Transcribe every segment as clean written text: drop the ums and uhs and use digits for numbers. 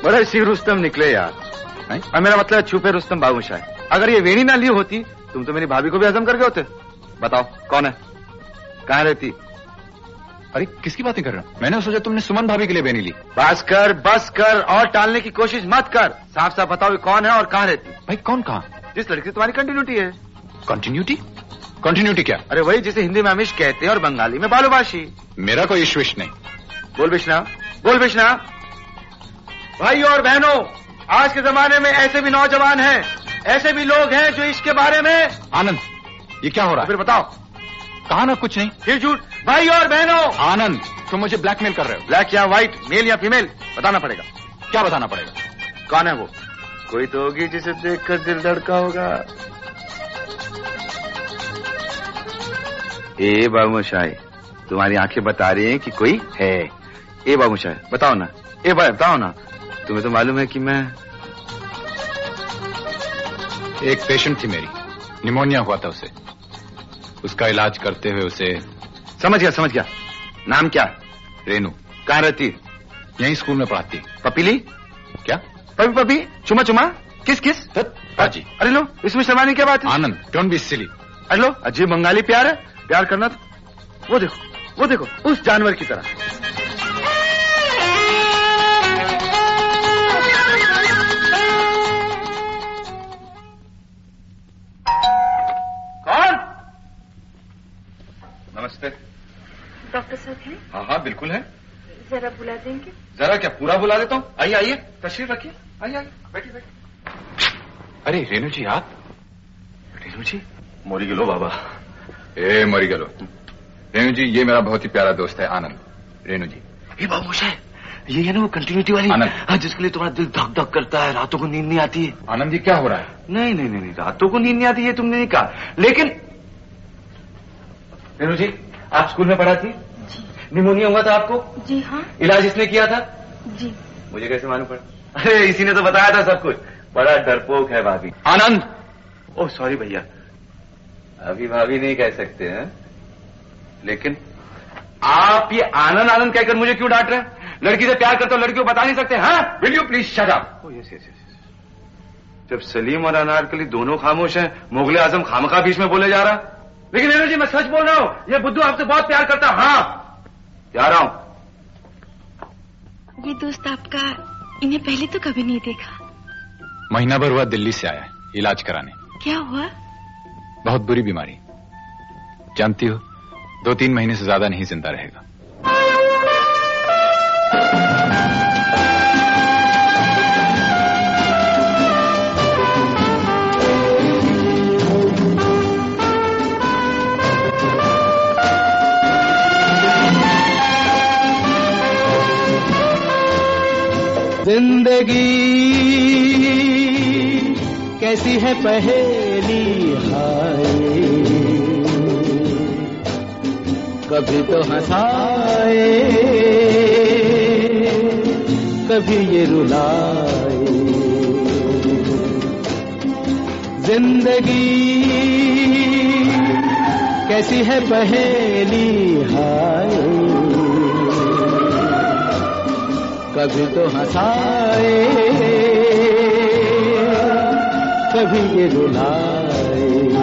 बड़ा सी रुस्तम निकले यार। और मेरा मतलब छुपे रुस्तम बाबूशाह। अगर ये वेणी ना ली होती तुम तो मेरी भाभी को भी हजम कर गए होते। बताओ कौन है, कहाँ रहती? अरे किसकी बातें कर रहे हो? मैंने सोचा तुमने सुमन भाभी के लिए बेनी ली। बस कर और टालने की कोशिश मत कर। साफ साफ बताओ कौन है और कहाँ रहती? भाई कौन कहाँ? जिस लड़की से तुम्हारी कंटिन्यूटी है। कंटिन्यूटी? कंटिन्यूटी क्या? अरे वही जिसे हिंदी में अमिश कहते हैं और बंगाली में बालूबाशी। मेरा कोई इश्विश नहीं। बोल बिश्ना, बोल बिश्ना। भाइयों और बहनों, आज के जमाने में ऐसे भी नौजवान हैं, ऐसे भी लोग हैं जो इसके बारे में। आनंद ये क्या हो रहा है? फिर बताओ। कहा ना कुछ नहीं। फिर झूठ। भाई और बहनों। आनंद तुम मुझे ब्लैकमेल कर रहे हो। ब्लैक या व्हाइट, मेल या फीमेल, बताना पड़ेगा। क्या बताना पड़ेगा? कौन है वो? कोई तो होगी जिसे देखकर दिल धड़का होगा। ए बाबूशाही, तुम्हारी आंखें बता रही हैं कि कोई है। ए बाबूशाही बताओ ना, ए भाई बताओ ना। तुम्हें तो मालूम है कि मैं एक पेशेंट थी मेरी, निमोनिया हुआ था उसे। उसका इलाज करते हुए उसे। समझ गया। नाम क्या? रेनू। कहाँ रहती? यहीं स्कूल में पढ़ाती। पपीली? क्या? पपी चुमा किस हाजी। अरे लो, इसमें शर्माने की क्या बात है? Anand don't be silly. अरे लो, अजीब बंगाली प्यार है। प्यार करना तो वो देखो उस जानवर की तरह। कौन? नमस्ते। डॉक्टर साहब हैं? हाँ बिल्कुल है। जरा बुला देंगे? जरा क्या, पूरा बुला देता हूँ। आइए तशरीफ रखिए। आइए बैठिए। अरे रेनू जी आप? रेनू जी मोरी गेलो बाबा। ए मोरी गेलो। रेनू जी ये मेरा बहुत ही प्यारा दोस्त है आनंद। रेनू जी ये बाबूशाह, ये है ना वो कंटिन्यूटी वाली। आनंद। हाँ, जिसके लिए तुम्हारा दिल धक धक करता है, रातों को नींद नहीं आती है। आनंद जी क्या हो रहा है? नहीं, रातों को नींद नहीं आती ये तुमने नहीं कहा। लेकिन रेनू जी आप स्कूल में पढ़ा थी? जी। निमोनिया हुआ था आपको? जी हाँ। इलाज इसने किया था? जी। मुझे कैसे मालूम पड़ा? अरे इसी ने तो बताया था सब कुछ। बड़ा डरपोक है भाभी। आनंद। ओह सॉरी भैया, अभी भाभी नहीं कह सकते हैं। लेकिन आप ये आनंद कहकर मुझे क्यों डांट रहे हैं? लड़की से प्यार करते हो, लड़की को बता नहीं सकते? हाँ, will you please shut up. Oh yes. जब सलीम और अनारकली दोनों खामोश हैं, मुगले आजम खामखा बीच में बोले जा रहा। लेकिन रेनू जी मैं सच बोल रहा हूं, ये बुद्धू आपसे बहुत प्यार करता है। हाँ जा रहा हूं। ये दोस्त आपका, इन्हें पहले तो कभी नहीं देखा। महीना भर हुआ दिल्ली से आया इलाज कराने। क्या हुआ? बहुत बुरी बीमारी, जानती हो 2-3 महीने से ज्यादा नहीं जिंदा रहेगा। जिंदगी कैसी है पहेली हाय, कभी तो हंसाए कभी ये रुलाए। जिंदगी कैसी है पहेली हाय, कभी तो हंसाए कभी ये रुलाए।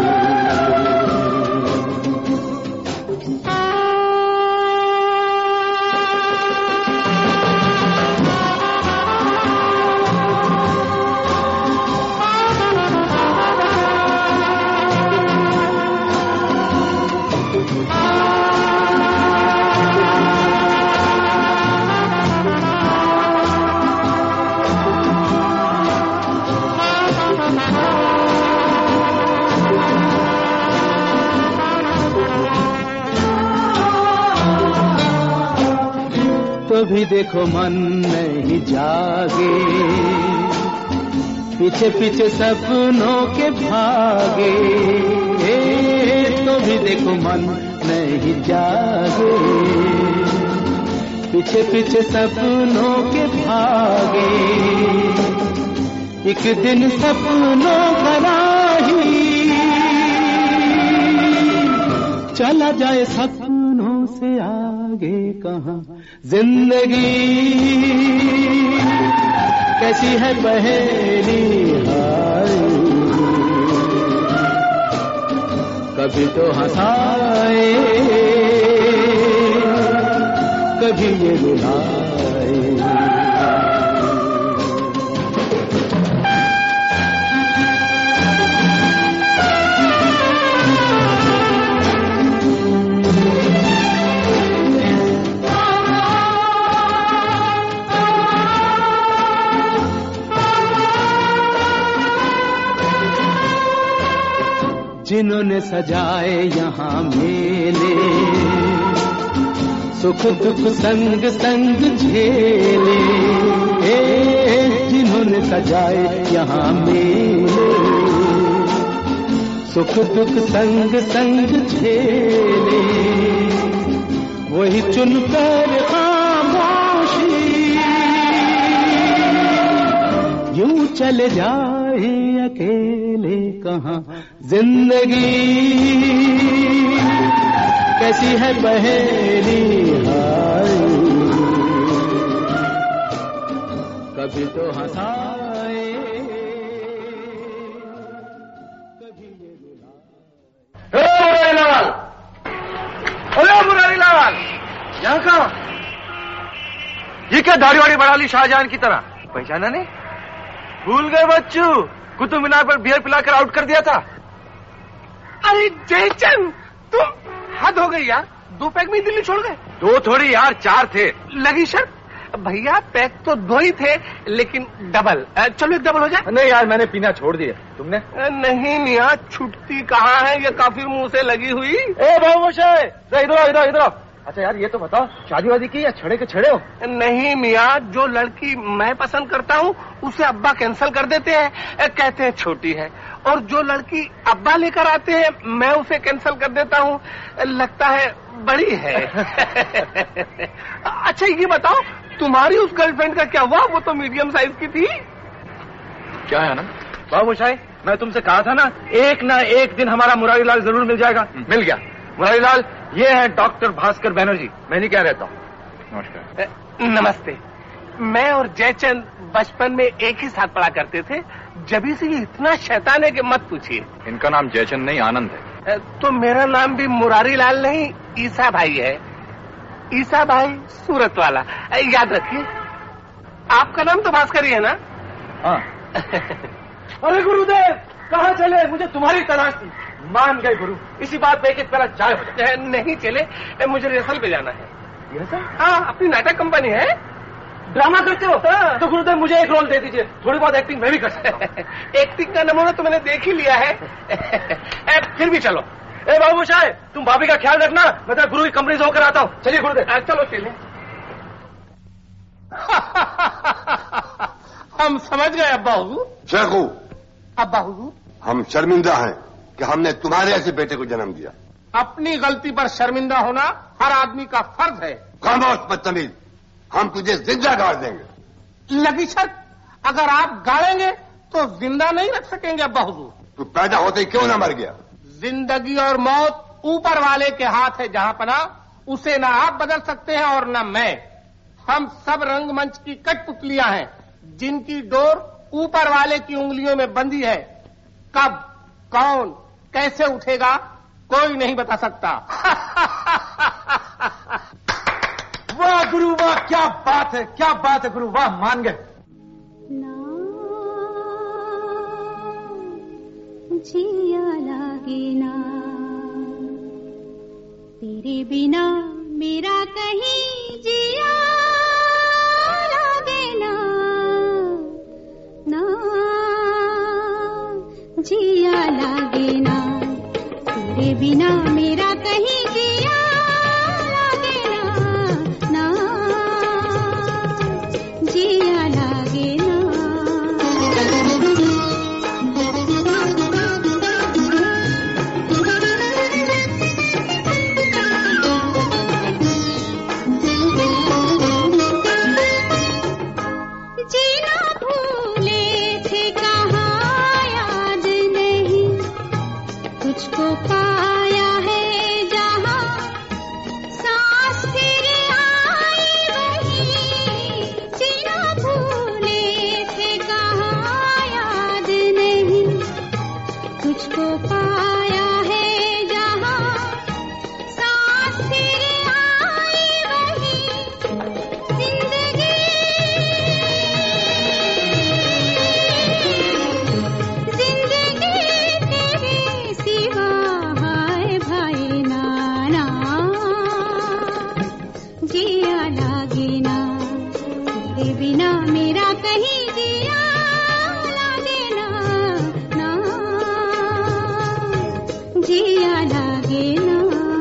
तो भी देखो मन नहीं जागे, पीछे पीछे सपनों के भागे। तो भी देखो मन नहीं जागे, पीछे पीछे सपनों के भागे। एक दिन सपनों भरा ही चला जाए सपनों से आगे कहाँ। जिंदगी कैसी है पहेली हाय, कभी तो हंसाए कभी ये रुलाए। जिन्होंने सजाए यहाँ मेले, सुख दुख संग संग झेले, जिन्होंने सजाए यहाँ मेले, सुख दुख संग संग झेले, वही चुनकर खामोशी यूं चले जाए अकेले कहाँ। जिंदगी कैसी है पहेली हाय, कभी तो हंसाए कभी ये रुलाए। मुरारीलाल, अरे मुरारीलाल, यहाँ कहाँ? ये क्या दाढ़ी वाड़ी बढ़ा ली शाहजहान की तरह? पहचाना नहीं? भूल गए बच्चू, कुतुब मीनार पर बियर पिलाकर आउट कर दिया था। अरे जयचंद, तुम हद हो गई यार, 2 पैक में दिल्ली छोड़ गए। 2 थोड़ी यार, 4 थे। लगी शर्त भैया, पैक तो 2 ही थे लेकिन डबल। चलो एक डबल हो जाए। नहीं यार, मैंने पीना छोड़ दिया। तुमने? नहीं मियाँ, छुट्टी कहाँ है ये काफिर मुंह से लगी हुई। ए बाबूशाह, इधर। अच्छा यार ये तो बताओ, शादी वादी की या छड़े के छड़े हो? नहीं मियाँ, जो लड़की मैं पसंद करता हूँ उसे अब्बा कैंसिल कर देते हैं, कहते हैं छोटी है, और जो लड़की अब्बा लेकर आते हैं मैं उसे कैंसिल कर देता हूँ, लगता है बड़ी है। अच्छा ये बताओ, तुम्हारी उस गर्लफ्रेंड का क्या हुआ? वो तो मीडियम साइज की थी। क्या है ना बाबूशाह, मैं तुमसे कहा था ना, एक दिन हमारा मुरारीलाल जरूर मिल जाएगा। मिल गया। मुरारीलाल, ये है डॉक्टर भास्कर बैनर्जी, मैं नहीं क्या रहता हूँ। नमस्कार। नमस्ते। मैं और जयचंद बचपन में एक ही साथ पढ़ा करते थे, जभी से ये इतना शैतान है कि मत पूछिए। इनका नाम जयचंद नहीं, आनंद है। तो मेरा नाम भी मुरारीलाल नहीं, ईसा भाई है। ईसा भाई सूरत वाला, याद रखिए। आपका नाम तो भास्कर ही है ना? हाँ। अरे गुरुदेव, कहाँ चले? मुझे तुम्हारी तलाश थी। मान गए गुरु, इसी बात पे एक पहला चाय हो जाए। नहीं चले, मुझे रिहर्सल पे जाना है। रिहर्सल? हाँ, अपनी नाटक कंपनी है। ड्रामा करते हो? तो गुरुदेव मुझे एक रोल दे दीजिए, थोड़ी बहुत एक्टिंग मैं भी कर सकता हूँ। एक्टिंग का नमूना तो मैंने देख ही लिया है। फिर भी चलो। ए बाबूशाह, तुम भाभी का ख्याल रखना, मैं तो गुरु की कंपनी से होकर आता हूँ। चलिए गुरुदेव। चलो चलिए। हम समझ गए अब्बा हुजूर। शेखू, अब्बा हुजूर, हम शर्मिंदा हैं कि हमने तुम्हारे ऐसे बेटे को जन्म दिया। अपनी गलती पर शर्मिंदा होना हर आदमी का फर्ज है। खामोश बदतमीज, हम तुझे जिंदा गाड़ देंगे। लगी शर्त, अगर आप गाड़ेंगे तो जिंदा नहीं रख सकेंगे अब्बा हुजूर। तू पैदा होते ही क्यों ना मर गया? जिंदगी और मौत ऊपर वाले के हाथ है जहां पना, उसे ना आप बदल सकते हैं और ना मैं। हम सब रंगमंच की कठपुतलियां हैं, जिनकी डोर ऊपर वाले की उंगलियों में बंधी है। कब, कौन, कैसे उठेगा कोई नहीं बता सकता। वाह गुरु वाह, क्या बात है, क्या बात है गुरु, वाह मान गए। जिया लागे ना तेरे बिना मेरा कहीं जिया लागे ना, ना जिया लागे ना तेरे बिना मेरा कहीं जिया लागे ना, ना जिया लागे ना। पाया है जहां सांस फिर आई वही, जीना भूले पाया है जहाँ सांस फिर आई वही जिंदगी तेरे सिवा हाय भाई नाना जिया लागे ना तेरे बिना मेरा कहीं जिया लागे ना ना जिया लागे ना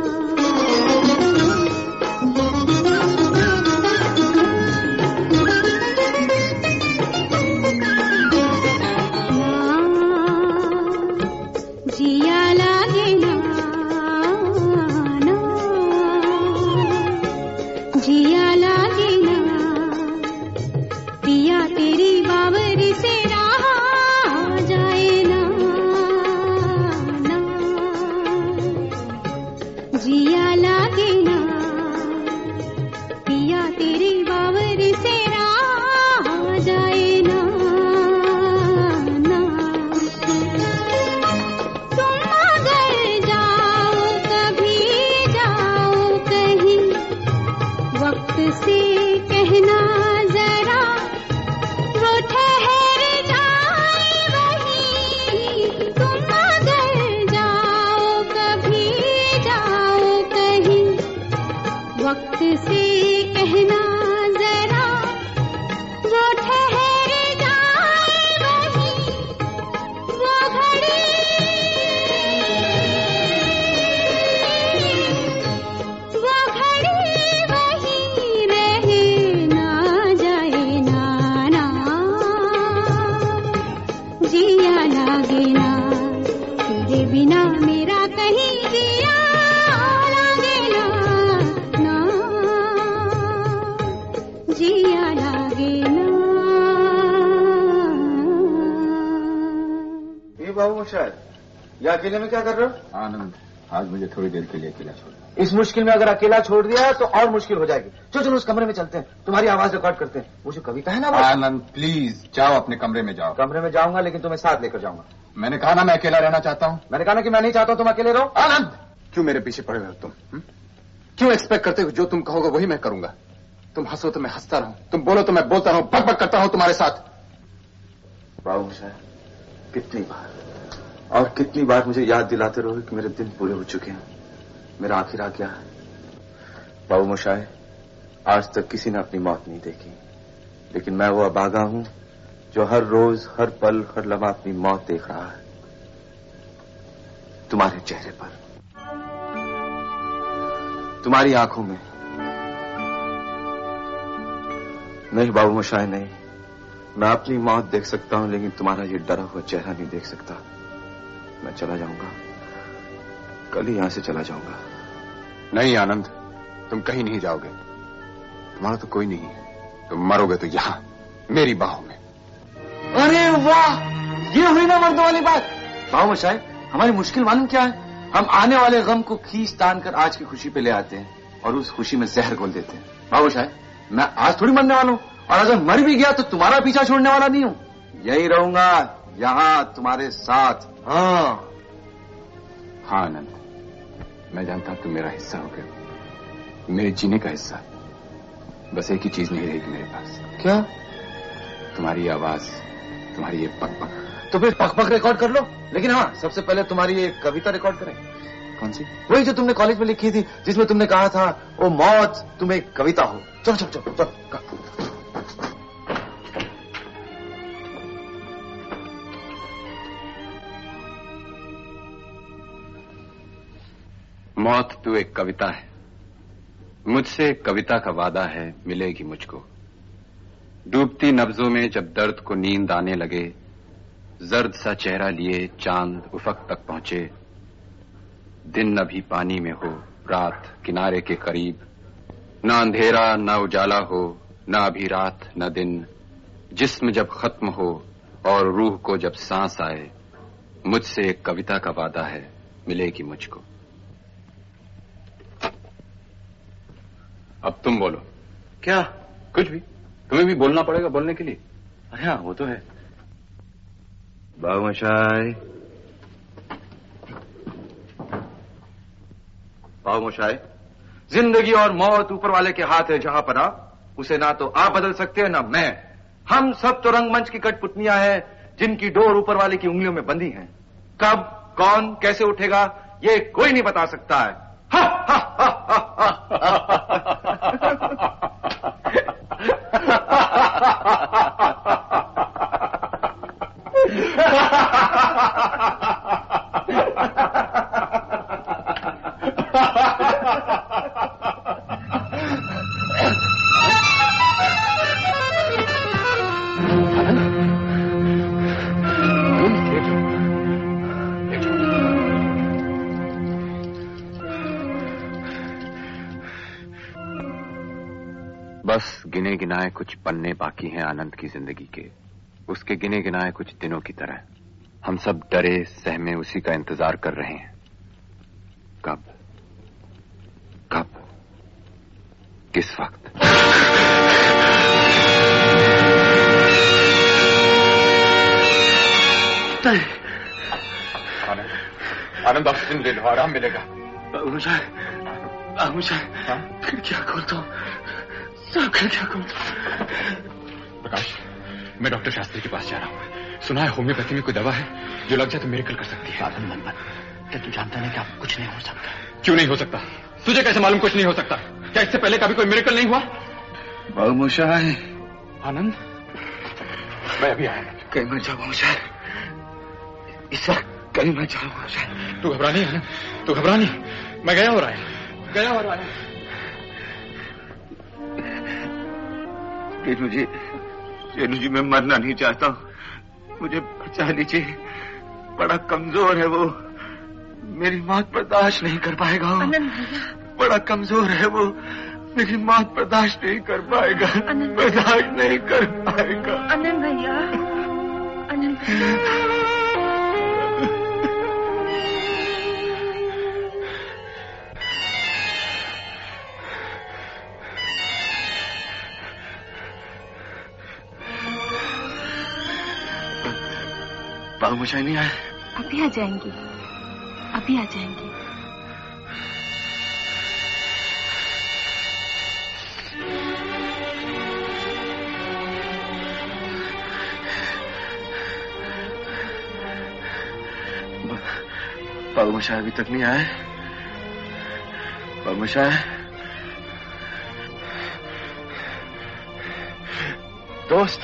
जिया लागे ना ना जिया लागे ना पिया तेरी बावरी से रहा जाए ना ना जिया लागे ना पिया तेरी बावरी से रहा जाए ना ना तुम अगर जाओ कभी जाओ कहीं वक्त से कहना जरा वो ठहर जाए वहीं तुम अगर जाओ कभी जाओ कहीं वक्त से कहना जरा वो ठहर जाए वहीं वो घड़ी वहीं रहे ना जाए ना ना जिया लागे ना तेरे बिना मेरा कहीं जिया लागे ना ना जिया लागे ना ये बाबू शायद ये अकेले में क्या कर रहे हो? आनंद, आज मुझे थोड़ी देर के लिए अकेला छोड़। इस मुश्किल में अगर अकेला छोड़ दिया तो और मुश्किल हो जाएगी। चलो उस कमरे में चलते हैं, तुम्हारी आवाज रिकॉर्ड करते हैं। मुझे कविता है ना वो? आनंद प्लीज जाओ, अपने कमरे में जाओ। कमरे में जाऊंगा लेकिन तुम्हें साथ लेकर जाऊंगा। मैंने कहा ना मैं अकेला रहना चाहता हूँ। मैंने कहा ना कि मैं नहीं चाहता हूँ तुम अकेले रहो। आनंद, क्यों मेरे पीछे पड़े हुए हो तुम? क्यों एक्सपेक्ट करते हो जो तुम कहोगे वही मैं करूंगा? तुम हंसो तो मैं हंसता रहूं, तुम बोलो तो मैं बोलता रहूं, बक बक करता हूं तुम्हारे साथ। बाबू साहब कितनी बार और कितनी बार मुझे याद दिलाते रहोगे कि मेरे दिन पूरे हो चुके हैं, मेरा आखिर आ गया है। बाबू मोशाय, आज तक किसी ने अपनी मौत नहीं देखी, लेकिन मैं वो अभागा हूं जो हर रोज हर पल हर लम्हा अपनी मौत देख रहा है तुम्हारे चेहरे पर, तुम्हारी आंखों में। नहीं बाबू मोशाय नहीं, मैं अपनी मौत देख सकता हूं लेकिन तुम्हारा ये डरा हुआ चेहरा नहीं देख सकता। मैं चला जाऊंगा, कल ही यहां से चला जाऊंगा। नहीं आनंद, तुम कहीं नहीं जाओगे। तुम्हारा तो कोई नहीं है, तुम मरोगे तो यहां मेरी बाहों में। अरे वाह, ये हुई ना मर्दों वाली बात। बाबू मोशाय, हमारी मुश्किल मालूम क्या है? हम आने वाले गम को खींच तान कर आज की खुशी पे ले आते हैं और उस खुशी में जहर घोल देते हैं। बाबू मोशाय, मैं आज थोड़ी मरने वाला हूं, और अगर मर भी गया तो तुम्हारा पीछा छोड़ने वाला नहीं हूं। यही रहूंगा यहां तुम्हारे साथ। हाँ हाँ आनंद, मैं जानता हूं तुम मेरा हिस्सा हो गए, मेरे जीने का हिस्सा। बस एक ही चीज नहीं रहेगी मेरे पास। क्या? तुम्हारी आवाज, तुम्हारी ये पक पक। तो फिर पक पक रिकॉर्ड कर लो, लेकिन हाँ सबसे पहले तुम्हारी ये कविता रिकॉर्ड करें। कौन सी? वही जो तुमने कॉलेज में लिखी थी, जिसमें तुमने कहा था ओ मौत तुम एक कविता हो। चलो चलो चलो चलो। मौत तू एक कविता है, मुझसे एक कविता का वादा है, मिलेगी मुझको। डूबती नब्जों में जब दर्द को नींद आने लगे, जर्द सा चेहरा लिए चांद उफक तक पहुंचे। दिन अभी पानी में हो, रात किनारे के करीब, न अंधेरा न उजाला हो, न अभी रात न दिन। जिस्म जब खत्म हो और रूह को जब सांस आए, मुझसे एक कविता का वादा है, मिलेगी मुझको। अब तुम बोलो। क्या? कुछ भी, तुम्हें भी बोलना पड़ेगा बोलने के लिए। हाँ वो तो है। बाबू मोशाय, खामोशाई, जिंदगी और मौत ऊपर वाले के हाथ है जहां पना, उसे ना तो आप बदल सकते हैं ना मैं। हम सब तो रंगमंच की कठपुतलियां हैं जिनकी डोर ऊपर वाले की उंगलियों में बंधी है। कब कौन कैसे उठेगा ये कोई नहीं बता सकता है। हा, हा, हा, हा, हा, बस गिने गिनाए कुछ पन्ने बाकी हैं आनंद की जिंदगी के, उसके गिने गिनाए कुछ दिनों की तरह हम सब डरे सहमे उसी का इंतजार कर रहे हैं। कब कब किस वक्त? आनंद ऑक्सीजन ले लो, आराम मिलेगा। मुझे खिड़कियां खोलता हूँ, सब खिड़कियां खोलता हूँ। प्रकाश, मैं डॉक्टर शास्त्री के पास जा रहा हूँ। सुना है होम्योपैथी में कोई दवा है जो लग जाए तो मिरेकल कर सकती है। पागल मन क्या तू जानता नहीं कि आप कुछ नहीं हो सकता? क्यों नहीं हो सकता? तुझे कैसे मालूम कुछ नहीं हो सकता? क्या इससे पहले कभी कोई मिरेकल नहीं हुआ? बाबूशाह, आनंद, मैं अभी आया। कहीं मत जाओ बाबूशाह, इस वक्त कहीं मत जाओ बाबूशाह। तू घबरा नहीं आनंद, तू घबरा नहीं, मैं गया और आया। रेणु जी, मैं मरना नहीं चाहता हूँ, मुझे बचा लीजिए। बड़ा कमजोर है वो, मेरी मौत बर्दाश्त नहीं कर पाएगा। बड़ा कमजोर है वो, मेरी मौत बर्दाश्त नहीं कर पाएगा, बर्दाश्त नहीं कर पाएगा। आनंद भैया, आनंद भैया। बाबूशाह नहीं आए? अभी आ जाएंगी, अभी आ जाएंगी। बाबूशाह अभी तक नहीं आए? बाबूशाह, दोस्त,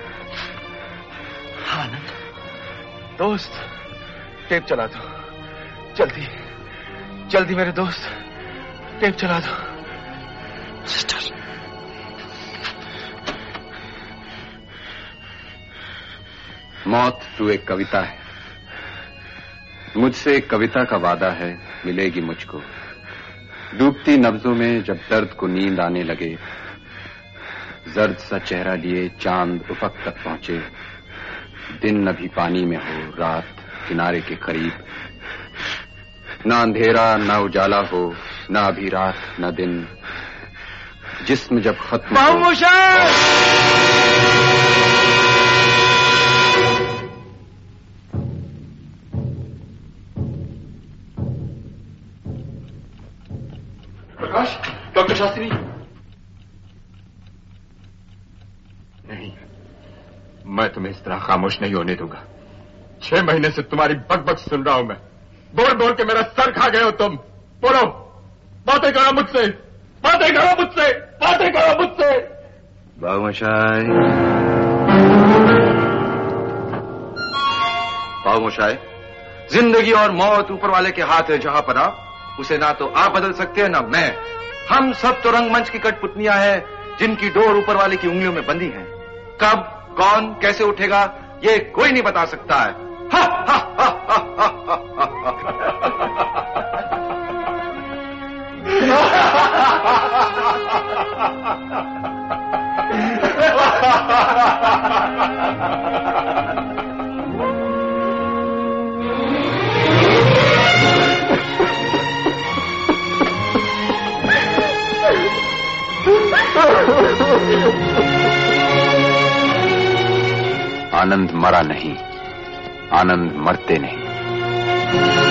आनंद, दोस्त, टेप चला दो, जल्दी जल्दी मेरे दोस्त, टेप चला दो। सिस्टर, मौत तू एक कविता है, मुझसे एक कविता का वादा है, मिलेगी मुझको। डूबती नब्जों में जब दर्द को नींद आने लगे, जर्द सा चेहरा लिए चांद उफक तक पहुंचे। दिन न भी पानी में हो, रात किनारे के करीब, ना अंधेरा ना उजाला हो, ना अभी रात न दिन। जिस्म जब खत्म हो। प्रकाश, डॉक्टर शास्त्री। नहीं, मैं तुम्हें इस तरह खामोश नहीं होने दूंगा। 6 महीने से तुम्हारी बकबक सुन रहा हूं मैं। बोल बोल के मेरा सर खा गए हो तुम। बोलो, बातें करो मुझसे, बातें करो मुझसे, बातें करो मुझसे। खामोशाई, जिंदगी और मौत ऊपर वाले के हाथ है जहां पना, उसे ना तो आप बदल सकते हैं ना मैं। हम सब तो रंगमंच की कठपुतलियां हैं जिनकी डोर ऊपर वाले की उंगलियों में बंधी है। कब कौन कैसे उठेगा ये कोई नहीं बता सकता है। हा, हा, हा, हा, हा, हा, आनंद मरा नहीं, आनंद मरते नहीं।